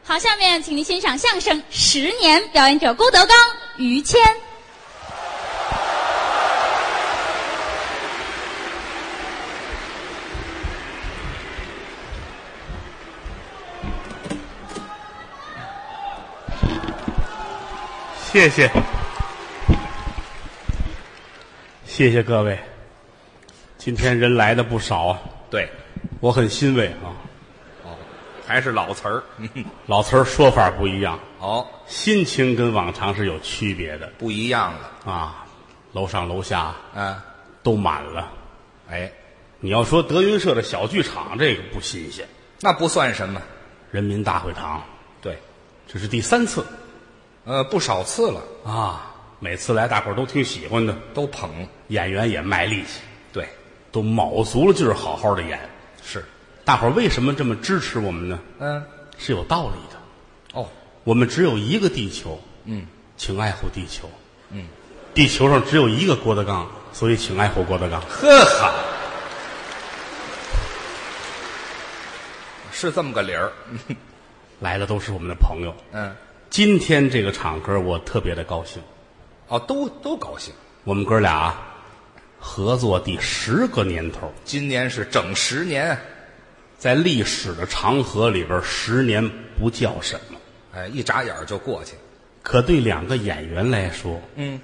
好，下面请您欣赏相声《10年》，表演者郭德纲、于谦。 谢谢，谢谢各位。今天人来的不少啊， 对， 我很欣慰啊。 还是老词儿。 老词儿说法不一样， 哦， 心情跟往常是有区别的不一样了。 啊。楼上楼下嗯， 都满了。 哎， 你要说德云社的小剧场，这个不新鲜。 那不算什么。 人民大会堂， 对， 这是第3次不少次了， 啊。每次来，大伙儿都挺喜欢的， 都捧。 演员也卖力气， 对， 都卯足了劲儿，好好的演。 是。 大伙儿为什么这么支持我们呢？是有道理的。 哦， 我们只有一个地球，请爱护地球。地球上只有一个郭德纲，所以请爱护郭德纲。 呵好，是这么个理儿。 来的都是我们的朋友。 嗯， 今天这个场合我特别的高兴。 哦，都高兴。 我们哥俩合作第10个年头， 今年是整10年。 在历史的长河里边，10年不叫什么。 哎，一眨眼就过去。 可对2个演员来说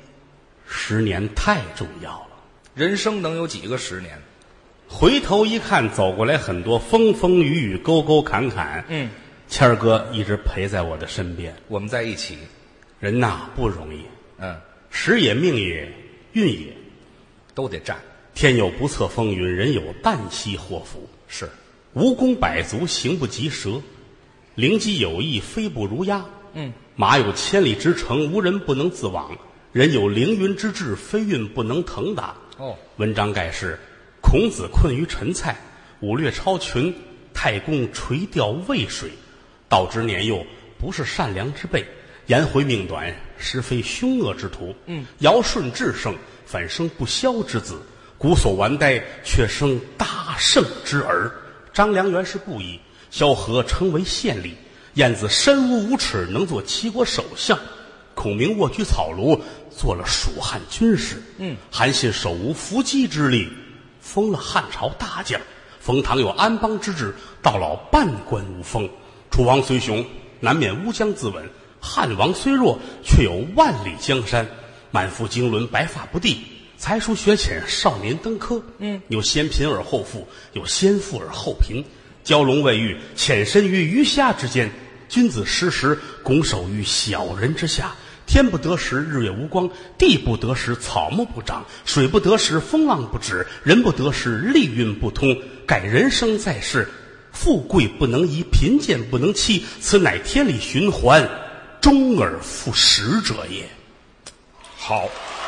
，10年太重要了。 人生能有几个10年？ 回头一看，走过来很多风风雨雨、沟沟坎坎。谦儿哥一直陪在我的身边。 我们在一起。 人呐不容易，时也命也运也， 都得占。 天有不测风云，人有旦夕祸福。 是。 蜈蚣百足，行不及蛇；灵机有翼，飞不如鸦。马有千里之程，无人不能自往；人有凌云之志，非运不能腾达。文章盖世，孔子困于陈蔡，武略超群，太公垂钓渭水。道之年幼，不是善良之辈；颜回命短，实非凶恶之徒。尧舜至圣，反生不肖之子；古所完呆，却生大圣之儿。张良原是布衣，萧何称为县吏，晏子身无五尺，能做齐国首相。孔明卧居草庐，做了蜀汉军师。韩信手无伏击之力，封了汉朝大将。冯唐有安邦之志，到老半关无封。楚王虽雄，难免乌江自刎；汉王虽弱，却有万里江山。满腹经纶，白发不第；才疏学浅，少年登科。有先贫而后富，有先富而后贫。蛟龙未遇，潜身于鱼虾之间；君子失时，拱手于小人之下。天不得时，日月无光；地不得时，草木不长；水不得时，风浪不止；人不得时，利运不通。盖人生在世，富贵不能移，贫贱不能欺，此乃天理循环，终而复始者也。 好，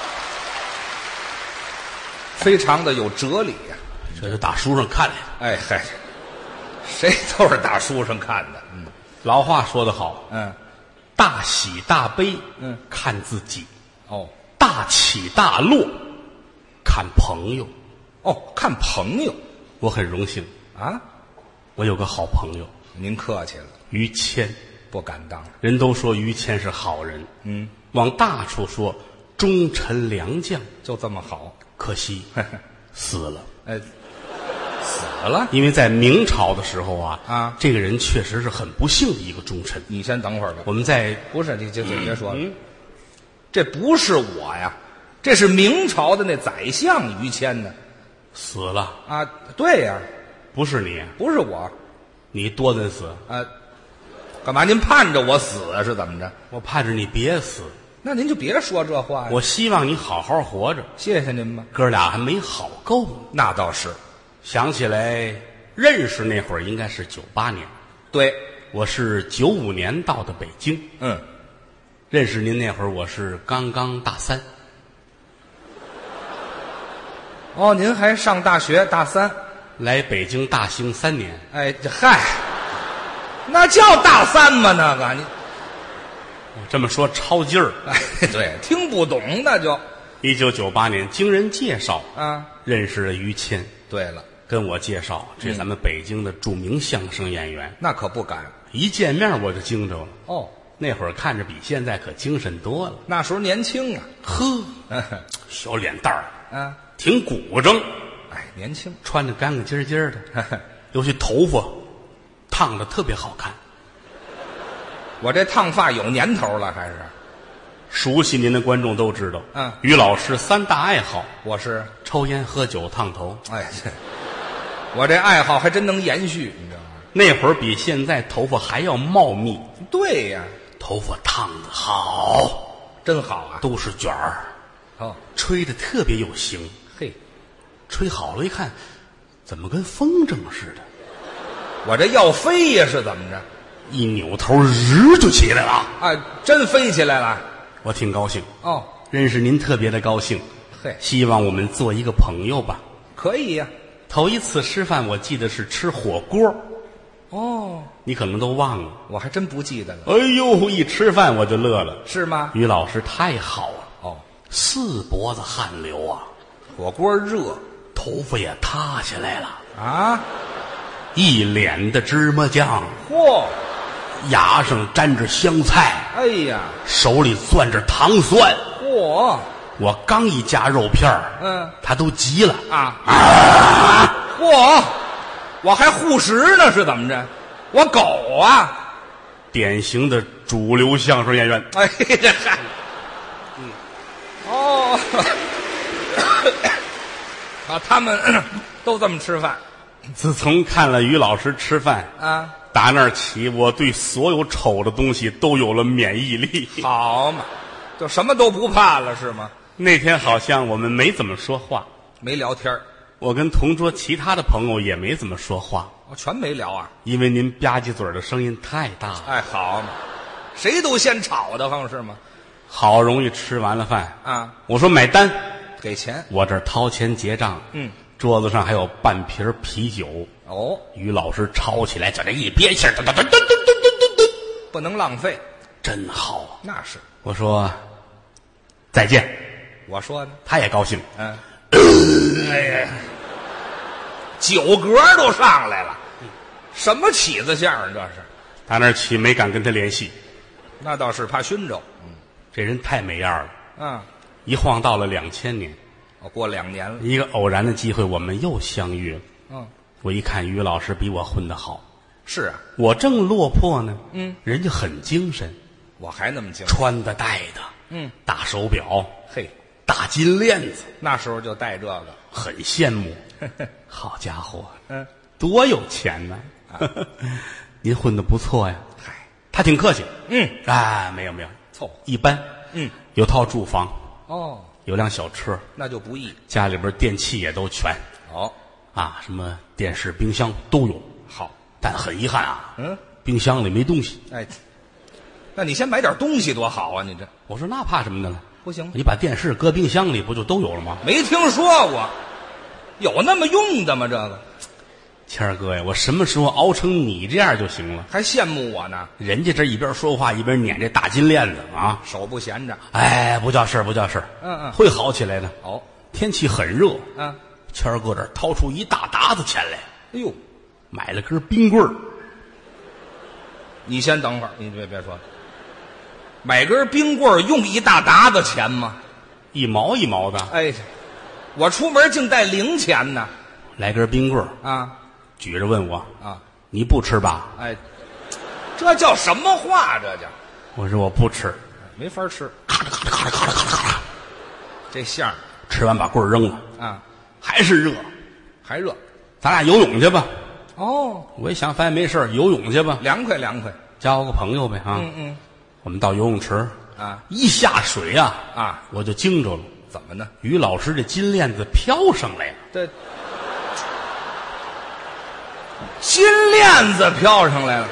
非常的有哲理呀。 这是打书上看来的。 哎嗨，谁都是打书上看的。 老话说得好，大喜大悲，看自己；大起大落，看朋友。 看朋友。 我很荣幸啊， 我有个好朋友。 您客气了。 于谦。 不敢当。 人都说于谦是好人，往大处说，忠臣良将。 就这么好。 可惜死了。 死了。 因为在明朝的时候啊， 这个人确实是很不幸的一个忠臣。 你先等会儿吧。 我们在不是，你别说了。这不是我呀，这是明朝的那宰相于谦呢。 死了啊？对呀。 不是你？ 不是我。 你多能死？ 干嘛？您盼着我死啊？是怎么着？ 我盼着你别死。 那您就别说这话呀。 我希望你好好活着。 谢谢您吧。 哥俩还没好够呢。 那倒是。 想起来认识那会儿应该是98年。 对， 我是95年到的北京。认识您那会儿我是刚刚大3。 您还上大学大3。 来北京大兴3年。 嗨，那叫大3吗？那个你这么说超劲儿。 对，听不懂那就。 1998年经人介绍啊， 认识了于谦。 对了， 跟我介绍，这咱们北京的著名相声演员。 那可不敢。 一见面我就惊着了。 哦， 那会儿看着比现在可精神多了。 那时候年轻啊。 呵，小脸蛋儿， 啊， 挺鼓正。 哎，年轻， 穿着干干净净的，尤其头发烫的特别好看。 我这烫发有年头了，还是？ 熟悉您的观众都知道，于老师3大爱好， 我是抽烟、喝酒、烫头。 哎，我这爱好还真能延续，你知道吗？ 那会儿比现在头发还要茂密。 对呀， 头发烫的好， 真好啊， 都是卷儿， 哦， 吹的特别有型。 嘿， 吹好了，一看，怎么跟风筝似的？ 我这要飞呀，是怎么着？ 一扭头，日就起来了。 啊，真飞起来了。 我挺高兴哦， 认识您特别的高兴。 嘿， 希望我们做一个朋友吧。 可以呀。 头一次吃饭，我记得是吃火锅。 哦， 你可能都忘了， 我还真不记得了。 哎呦，一吃饭我就乐了。 是吗？ 于老师太好了。 哦， 四脖子汗流啊， 火锅热， 头发也塌下来了啊， 一脸的芝麻酱。 嚯！ 牙上沾着香菜， 哎呀， 手里攥着糖蒜。 嚯！ 我刚一夹肉片儿，他都急了啊！嚯！我还护食呢，是怎么着？我狗啊！ 典型的主流相声演员。 哎，这嗨，哦，啊，他们都这么吃饭。 自从看了于老师吃饭啊， 打那儿起，我对所有丑的东西都有了免疫力。 好嘛，就什么都不怕了是吗？ 那天好像我们没怎么说话， 没聊天， 我跟同桌其他的朋友也没怎么说话， 我全没聊啊， 因为您吧唧嘴的声音太大了。 哎，好嘛，谁都嫌吵得慌是吗？ 好容易吃完了饭啊， 我说买单， 给钱， 我这儿掏钱结账。桌子上还有半瓶啤酒。 哦， 于老师抄起来，就这一憋气儿， 不能浪费， 真好啊！ 那是。 我说再见， 我说呢， 他也高兴。 哎呀，酒格都上来了，什么起子相声这是？ 打那儿起没敢跟他联系， 那倒是怕熏着。 这人太没样了。 啊， 一晃到了2000年， 过2年了。 一个偶然的机会，我们又相遇了。我一看于老师比我混得好。 是啊， 我正落魄呢。人家很精神， 我还那么精神， 穿的戴的，大手表， 嘿， 大金链子， 那时候就戴这个， 很羡慕。好家伙，多有钱呢！您混得不错呀。 嗨， 他挺客气。没有， 凑合一般。有套住房。 哦， 有辆小车， 那就不易。 家里边电器也都全。 哦， 什么电视、冰箱都有。 好， 但很遗憾啊，冰箱里没东西。 哎，那你先买点东西多好啊！你这， 我说那怕什么的呢？ 不行， 你把电视搁冰箱里，不就都有了吗？ 没听说过，有那么用的吗？这个， 谦儿哥呀，我什么时候熬成你这样就行了？ 还羡慕我呢？ 人家这一边说话一边捻这大金链子啊， 手不闲着。 哎，不叫事儿，不叫事儿。会好起来的。 哦， 天气很热。谦儿哥这儿掏出一大沓子钱来。 哎呦， 买了根冰棍儿。 你先等会儿，你别说，买根冰棍儿用一大沓子钱吗 ？1毛1毛的。 哎，我出门净带零钱呢。 来根冰棍儿啊， 举着问我你不吃吧？ 哎，这叫什么话？这叫我说我不吃， 没法吃。 咔嚓咔嚓咔嚓咔嚓咔嚓， 这相儿吃完把棍儿扔了还是热， 还热。 咱俩游泳去吧。 哦， 我一想，反正没事游泳去吧， 凉快凉快， 交个朋友呗我们到游泳池一下水我就惊着了。 怎么呢？ 于老师这金链子飘上来了。 这金链子飘上来了，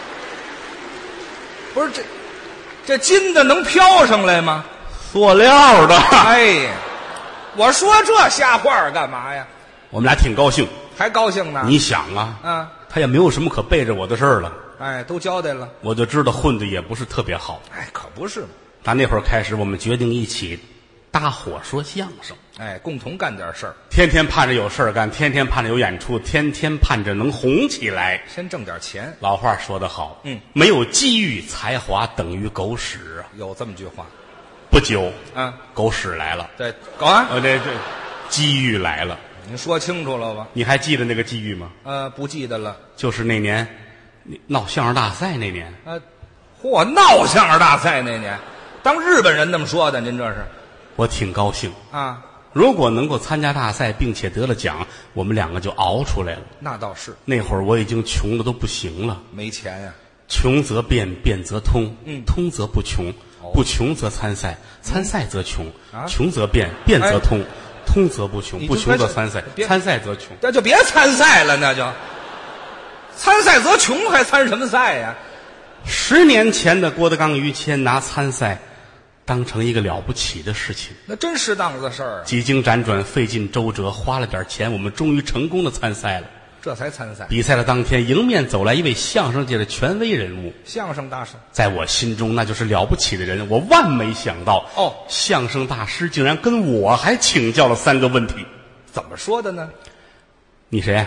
不是这金的能飘上来吗？ 塑料的。 哎呀，我说这瞎话干嘛呀？ 我们俩挺高兴， 还高兴呢。 你想他也没有什么可背着我的事儿了。 哎，都交代了， 我就知道混的也不是特别好。 哎，可不是嘛。 打那会儿开始，我们决定一起搭伙说相声， 哎，共同干点事儿， 天天盼着有事儿干，天天盼着有演出，天天盼着能红起来。 先挣点钱。 老话说得好，没有机遇，才华等于狗屎啊！ 有这么句话。 不久，狗屎来了。 对，搞啊！ 这机遇来了。 您说清楚了吧？ 你还记得那个机遇吗？ 不记得了。 就是那年闹相声大赛那年。 嚯，闹相声大赛那年，当日本人那么说的，您这是？ 我挺高兴啊！ 如果能够参加大赛，并且得了奖，我们两个就熬出来了。 那倒是。 那会儿我已经穷的都不行了， 没钱呀。 穷则变，变则通，通则不穷，不穷则参赛，参赛则穷，穷则变，变则通，通则不穷，不穷则参赛，参赛则穷。 那就别参赛了，那就参赛则穷，还参什么赛呀 ？10年前的郭德纲、于谦拿参赛当成一个了不起的事情， 那真适当的事儿啊！ 几经辗转，费尽周折，花了点钱，我们终于成功的参赛了。 这才参赛。 比赛的当天，迎面走来一位相声界的权威人物， 相声大师，在我心中那就是了不起的人。我万没想到，相声大师竟然跟我还请教了3个问题。 怎么说的呢？ 你谁？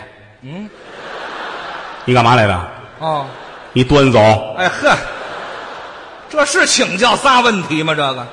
你干嘛来的？你端走。 哎呵。这是请教仨问题吗？这个，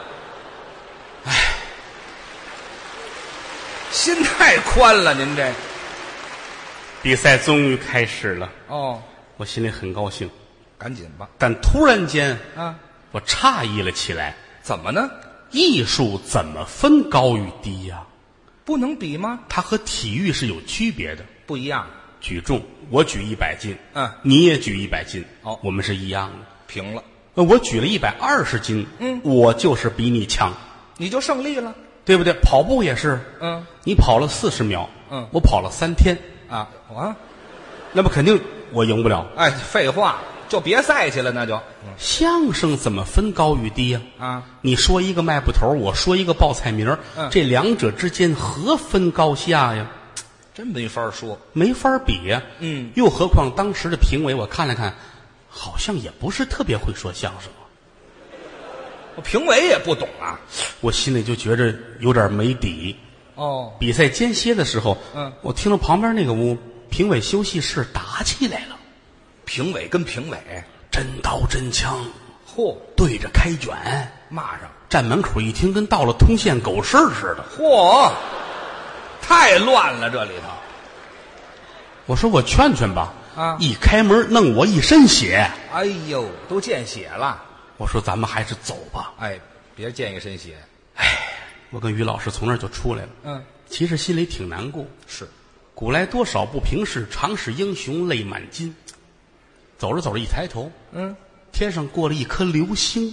心太宽了，您这。 比赛终于开始了。 我心里很高兴， 赶紧吧。 但突然间，我诧异了起来。 怎么呢？ 艺术怎么分高与低呀？ 不能比吗？ 它和体育是有区别的， 不一样。 举重，我举100斤，你也举100斤，我们是一样的， 平了。 我举了120斤，我就是比你强， 你就胜利了， 对不对？跑步也是，你跑了40秒，我跑了3天，那么肯定我赢不了。 哎，废话，就别赛去了，那就。 相声怎么分高与低呀？你说一个卖布头，我说一个报菜名，这两者之间何分高下呀？ 真没法说， 没法比呀。又何况当时的评委，我看了看。好像也不是特别会说相声， 我评委也不懂啊， 我心里就觉着有点没底。比赛间歇的时候，我听到旁边那个屋评委休息室打起来了， 评委跟评委真刀真枪， 对着开卷， 骂上， 站门口一听跟到了通县狗市似的， 太乱了这里头。 我说我劝劝吧。一开门弄我一身血， 哎呦，都见血了。 我说咱们还是走吧。 别见一身血。 我跟于老师从那儿就出来了。其实心里挺难过。 是， 古来多少不平事，常使英雄泪满襟。走着走着一抬头，天上过了一颗流星。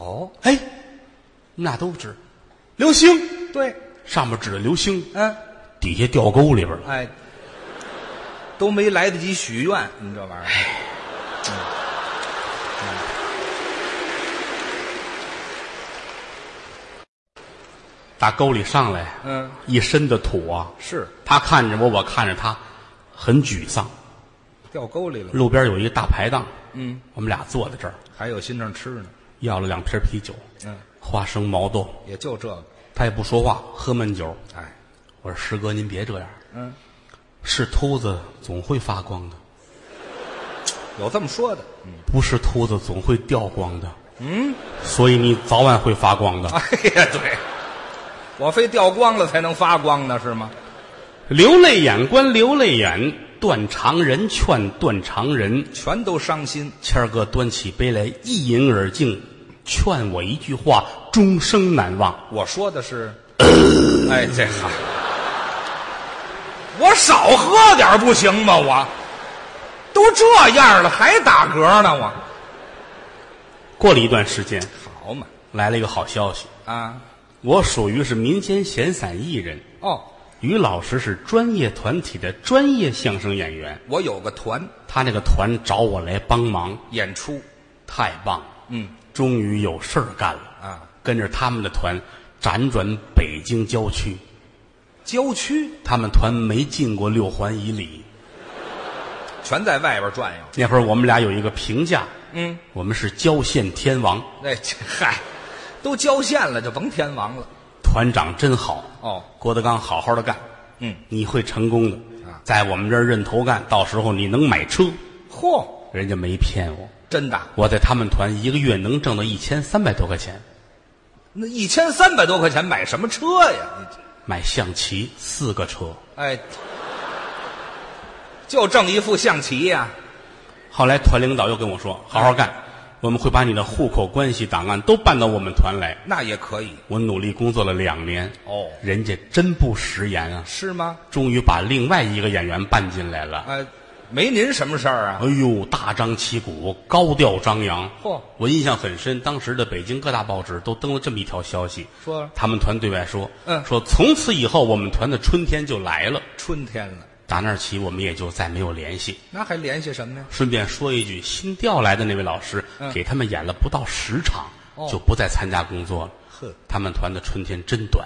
那都指流星。 对， 上面指着流星，底下掉沟里边。 都没来得及许愿，你这玩意儿。 打沟里上来，一身的土啊。 是， 他看着我，我看着他，很沮丧。 掉沟里了。 路边有一个大排档，我们俩坐在这儿， 还有心正吃呢。 要了2瓶啤酒，花生毛豆， 也就这个。 他也不说话，喝闷酒。我说师哥您别这样。是秃子总会发光的， 有这么说的。 不是秃子总会掉光的。所以你早晚会发光的。 对，我非掉光了才能发光呢，是吗？ 流泪眼观流泪眼，断肠人劝断肠人， 全都伤心。 谦儿哥端起杯来一饮而尽，劝我一句话，终生难忘。 我说的是，这好。我少喝点不行吗？我都这样了还打嗝呢。我过了一段时间， 好嘛， 来了一个好消息啊！ 我属于是民间闲散艺人于老师是专业团体的专业相声演员。 我有个团， 他那个团找我来帮忙演出， 太棒了。终于有事儿干了啊！ 跟着他们的团辗转北京郊区。 郊区， 他们团没进过6环以里， 全在外边转悠。 那会儿我们俩有一个评价，我们是郊县天王。 都郊县了就甭天王了。 团长真好哦， 郭德纲好好的干，你会成功的啊， 在我们这儿认头干，到时候你能买车。 嚯， 人家没骗我， 真的， 我在他们团一个月能挣到1300多块钱， 那1300多块钱买什么车呀？ 买象棋4个车。 哎，就挣一副象棋呀。 后来团领导又跟我说，好好干，我们会把你的户口关系档案都办到我们团来。 那也可以我努力工作了2年， 哦， 人家真不食言啊， 是吗？ 终于把另外一个演员办进来了。 没您什么事儿啊？ 哎呦，大张旗鼓，高调张扬。 嚯， 我印象很深，当时的北京各大报纸都登了这么一条消息， 说他们团对外说， 说从此以后我们团的春天就来了。 春天了， 打那儿起我们也就再没有联系。 那还联系什么呀？ 顺便说一句，新调来的那位老师，给他们演了不到10场，就不再参加工作了。 呵， 他们团的春天真短，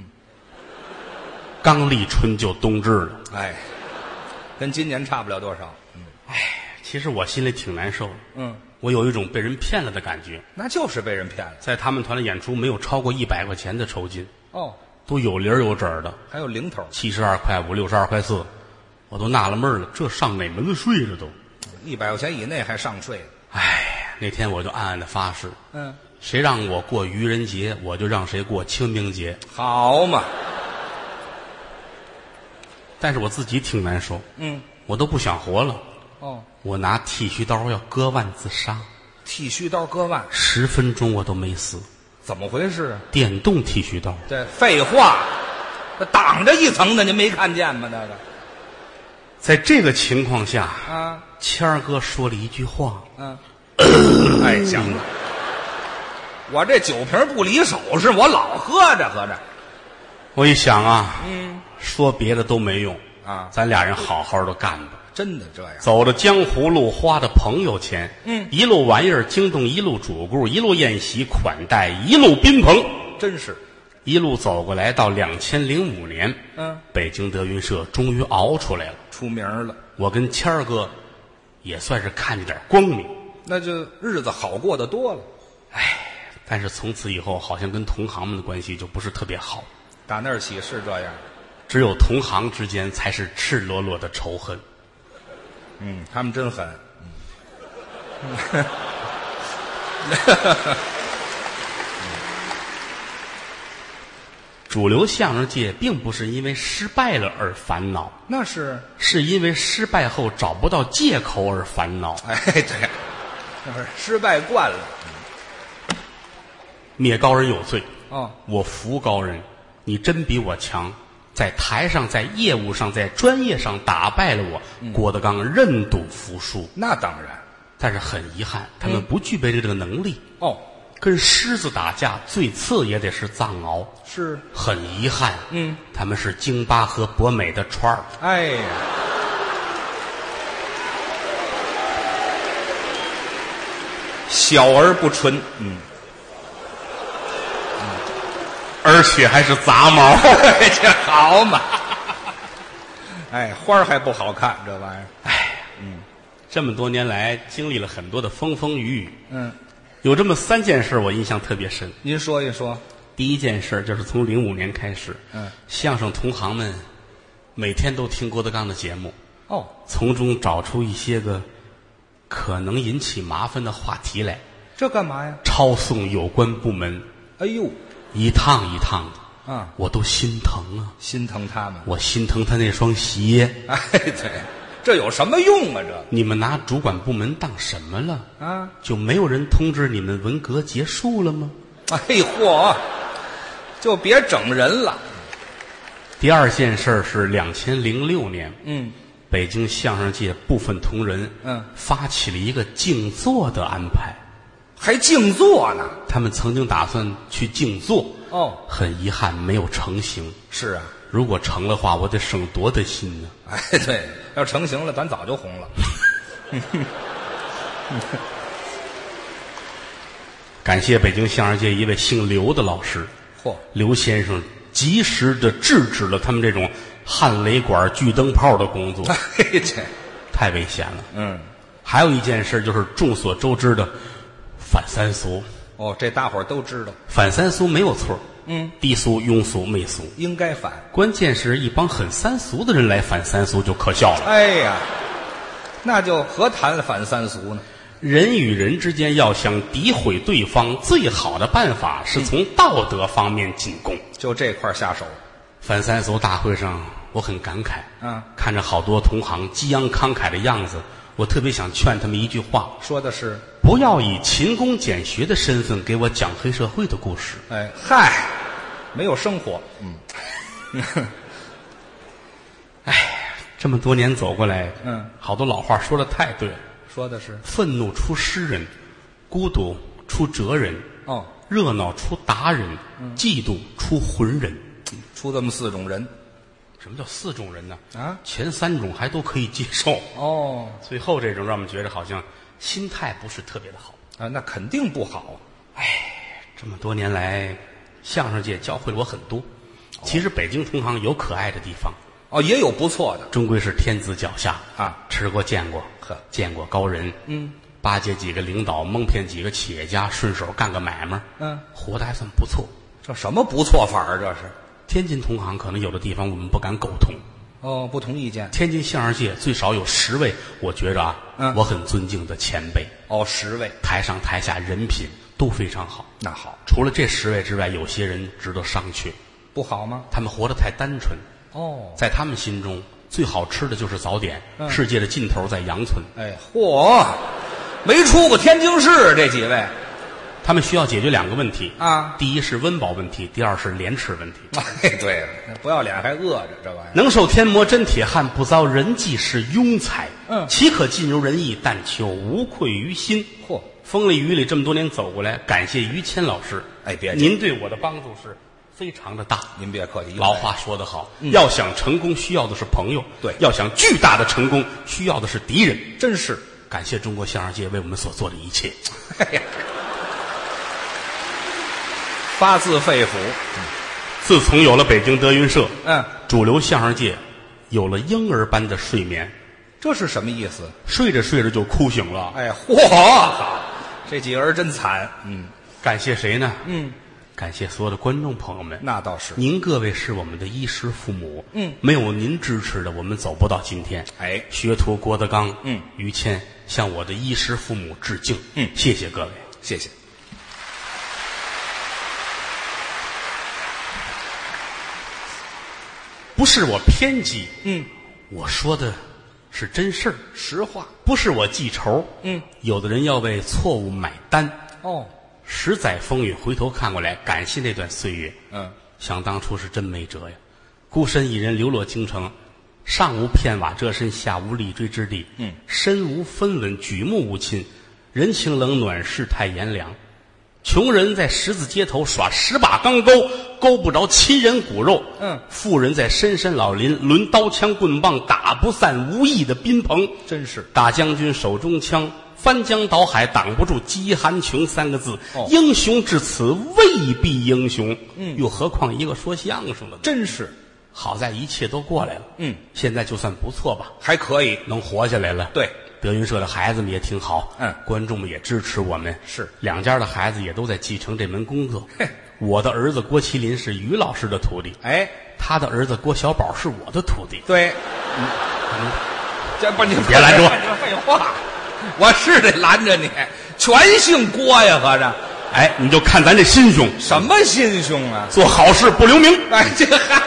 刚立春就冬至了。 哎，跟今年差不了多少。 其实我心里挺难受的。我有一种被人骗了的感觉。 那就是被人骗了。 在他们团的演出没有超过100块钱的酬金，都有零有整的， 还有零头 ，72块5、62块4，我都纳了闷了，这上哪门子税了都 ？100块钱以内还上税？ 哎，那天我就暗暗的发誓，谁让我过愚人节，我就让谁过清明节。 好嘛！ 但是我自己挺难受，我都不想活了。我拿剃须刀要割腕自杀。 剃须刀割腕 ，10分钟我都没死。 怎么回事？ 电动剃须刀。 对，废话，挡着一层的，您没看见吗？那个， 在这个情况下谦儿哥说了一句话， 哎，行了，我这酒瓶不离手，是我老喝着喝着。 我一想啊，说别的都没用啊， 咱俩人好好的干吧。 真的这样， 走着江湖路，花的朋友钱，一路玩意儿惊动一路主顾，一路宴席款待，一路宾朋， 真是一路走过来。到2005年，北京德云社终于熬出来了， 出名了。 我跟谦儿哥也算是看见点光明， 那就日子好过得多了。 哎，但是从此以后，好像跟同行们的关系就不是特别好。 打那儿起是这样， 只有同行之间才是赤裸裸的仇恨。 他们真狠。 主流相声界并不是因为失败了而烦恼， 那是因为失败后找不到借口而烦恼。 哎，对，那是失败惯了。 灭高人有罪， 我服高人，你真比我强。在台上，在业务上，在专业上打败了我，郭德纲认赌服输。 那当然， 但是很遗憾，他们不具备这个能力。跟狮子打架，最次也得是藏獒。 是， 很遗憾，他们是京巴和博美的串儿。 哎呀，小而不纯， 而且还是杂毛。 这好嘛？哎，花儿还不好看，这玩意儿。 哎，这么多年来经历了很多的风风雨雨。有这么3件事我印象特别深。 您说一说。 第一件事就是从05年开始，相声同行们每天都听郭德纲的节目，从中找出一些个可能引起麻烦的话题来。 这干嘛呀？ 抄送有关部门。 哎呦， 一趟一趟的，我都心疼啊！ 心疼他们， 我心疼他那双鞋。 哎，对，这有什么用啊？这你们拿主管部门当什么了？就没有人通知你们文革结束了吗？ 哎嚯，就别整人了。 第二件事是2006年，北京相声界部分同仁，发起了一个静坐的安排。 还静坐呢？ 他们曾经打算去静坐，很遗憾没有成型。 是啊， 如果成了话，我得省多大心呢？ 哎，对，要成型了，咱早就红了。 感谢北京相声界一位姓刘的老师，刘先生及时的制止了他们这种焊雷管、锯灯泡的工作。 这太危险了。还有一件事就是众所周知的反三俗。 这大伙儿都知道。 反三俗没有错， 低俗、庸俗、媚俗， 应该反。 关键是一帮很三俗的人来反三俗就可笑了。 哎呀，那就何谈反三俗呢？ 人与人之间要想诋毁对方，最好的办法是从道德方面进攻， 就这块下手。 反三俗大会上，我很感慨，看着好多同行激昂慷慨的样子，我特别想劝他们一句话， 说的是不要以勤工俭学的身份给我讲黑社会的故事。 哎嗨，没有生活。 哎，这么多年走过来，好多老话说的太对了。 说的是愤怒出诗人，孤独出哲人，热闹出达人，嫉妒出浑人， 出这么4种人。 什么叫4种人呢？前3种还都可以接受，最后这种让我们觉得好像心态不是特别的好啊，那肯定不好。 哎，这么多年来，相声界教会了我很多。其实北京同行有可爱的地方， 也有不错的， 终归是天子脚下啊， 吃过见过，见过高人，巴结几个领导，蒙骗几个企业家，顺手干个买卖，活得还算不错。 这什么不错法啊？这是天津同行，可能有的地方我们不敢苟同。 不同意见。 天津相声界最少有10位，我觉着我很尊敬的前辈。 10位， 台上台下人品都非常好。 那好， 除了这10位之外，有些人值得商榷。 不好吗？ 他们活得太单纯。在他们心中，最好吃的就是早点，世界的尽头在杨村。 哎，嚯，没出过天津市这几位。 他们需要解决2个问题啊， 第一是温饱问题，第二是廉耻问题。 哎，对了，不要脸还饿着，这玩意儿。 能受天磨真铁汉，不遭人忌是庸才。岂可尽如人意，但求无愧于心。 嚯， 风里雨里这么多年走过来，感谢于谦老师。 哎，别， 您对我的帮助是非常的大。 您别客气。 老话说得好，要想成功，需要的是朋友； 对， 要想巨大的成功，需要的是敌人。 真是感谢中国相声界为我们所做的一切。 哎呀，发自肺腑。 自从有了北京德云社，主流相声界有了婴儿般的睡眠。 这是什么意思？ 睡着睡着就哭醒了。 哎，嚯，这几个人真惨。 感谢谁呢？感谢所有的观众朋友们。 那倒是， 您各位是我们的衣食父母。没有您支持的，我们走不到今天。 哎， 学徒郭德纲，于谦向我的衣食父母致敬。谢谢各位， 谢谢。 不是我偏激，我说的是真事儿， 实话， 不是我记仇。有的人要为错误买单。十载风雨回头看过来，感谢那段岁月。想当初是真没辙呀。孤身一人流落京城，上无片瓦遮身，下无立锥之地。身无分文，举目无亲，人情冷暖，世态炎凉。穷人在十字街头耍10把钢钩，勾不着亲人骨肉。富人在深山老林抡刀枪棍棒，打不散无义的宾朋。 真是大将军手中枪，翻江倒海挡不住饥寒穷3个字。英雄至此未必英雄。又何况一个说相声的呢？ 真是好在一切都过来了。现在就算不错吧， 还可以， 能活下来了。 对， 德云社的孩子们也挺好，观众们也支持我们， 是 2家的孩子也都在继承这门工作。我的儿子郭麒麟是于老师的徒弟，他的儿子郭小宝是我的徒弟。 对，这不，你别拦着我， 废话，我是得拦着你，全姓郭呀，合着。 哎，你就看咱这心胸， 什么心胸啊？ 做好事不留名。 哎，这还。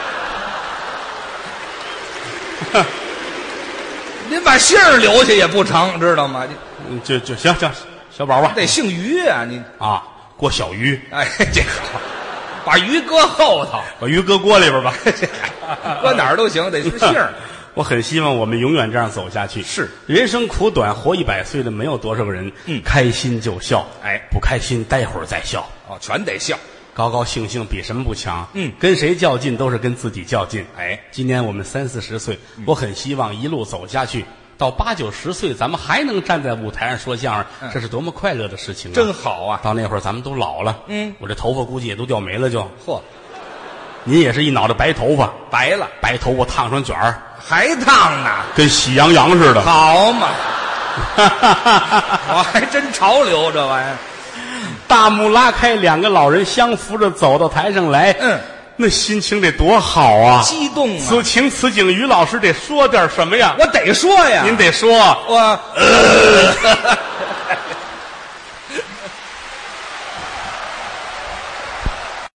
您把姓儿留下也不成，知道吗？ 就行，小宝吧， 得姓于啊，你啊，郭小鱼。 哎，这好，把鱼搁后头， 把鱼搁锅里边吧， 搁哪儿都行，得是姓儿。 我很希望我们永远这样走下去。 是， 人生苦短，活100岁的没有多少个人。开心就笑，不开心待会儿再笑。 全得笑。 高高兴兴比什么不强？跟谁较劲都是跟自己较劲。今年我们30、40岁，我很希望一路走下去，到80、90岁，咱们还能站在舞台上说相声，这是多么快乐的事情啊！ 真好啊！ 到那会儿咱们都老了，我这头发估计也都掉没了就。 嚯， 您也是一脑袋白头发， 白了， 白头发烫上卷儿， 还烫呢， 跟喜羊羊似的。 好嘛，我还真潮流这玩意儿。 大幕拉开，两个老人相扶着走到台上来。那心情得多好啊！ 激动啊！ 此情此景，于老师得说点什么呀？ 我得说呀！ 您得说。 我